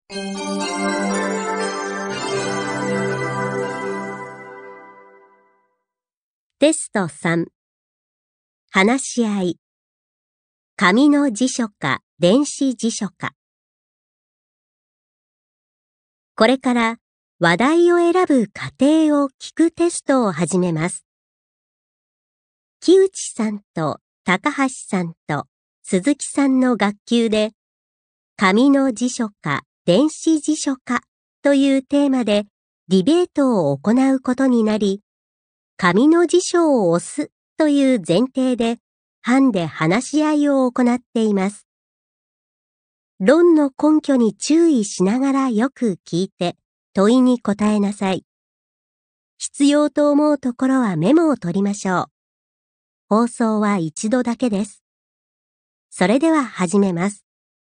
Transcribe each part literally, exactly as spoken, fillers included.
テストさん、話し合い。紙の辞書か電子辞書か。これから話題を選ぶ過程を聞くテストを始めます。木内さんと高橋さんと鈴木さんの学級で、紙の辞書か電子辞書かというテーマでディベートを行うことになり、紙の辞書を押すという前提で班で話し合いを行っています。論の根拠に注意しながらよく聞いて問いに答えなさい。必要と思うところはメモを取りましょう。放送は一度だけです。それでは始めます。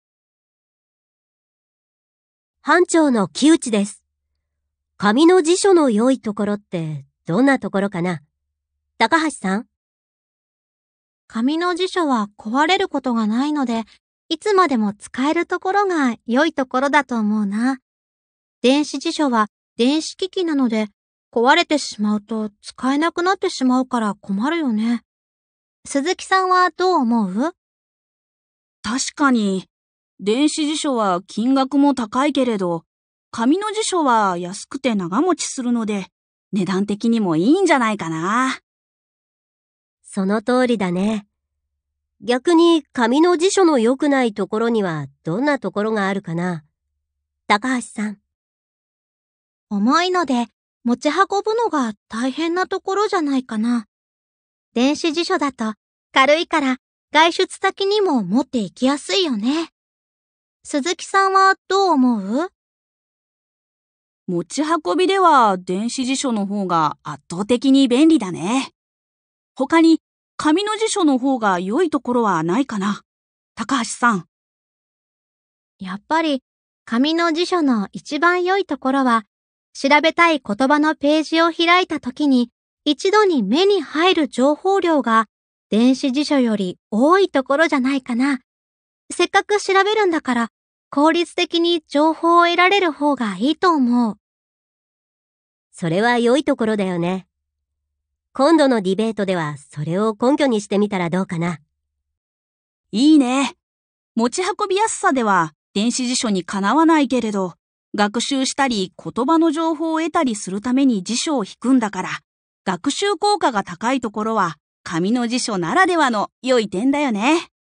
班長の木内です。紙の辞書の良いところってどんなところかな？高橋さん？ 紙の辞書は壊れることがないので、いつまでも使えるところが良いところだと思うな。電子辞書は電子機器なので、壊れてしまうと使えなくなってしまうから困るよね。鈴木さんはどう思う？ 確かに、電子辞書は金額も高いけれど、紙の辞書は安くて長持ちするので、値段的にもいいんじゃないかな。 その通りだね。逆に紙の辞書の良くないところにはどんなところがあるかな？高橋さん。 重いので持ち運ぶのが大変なところじゃないかな。電子辞書だと軽いから外出先にも持って行きやすいよね。鈴木さんはどう思う？ 持ち運びでは電子辞書の方が圧倒的に便利だね。他に紙の辞書の方が良いところはないかな？高橋さん。 やっぱり紙の辞書の一番良いところは、調べたい言葉のページを開いたときに一度に目に入る情報量が電子辞書より多いところじゃないかな。せっかく調べるんだから効率的に情報を得られる方がいいと思う。 それは良いところだよね。今度のディベートではそれを根拠にしてみたらどうかな。 いいね。持ち運びやすさでは電子辞書にかなわないけれど、学習したり言葉の情報を得たりするために辞書を引くんだから、学習効果が高いところは紙の辞書ならではの良い点だよね。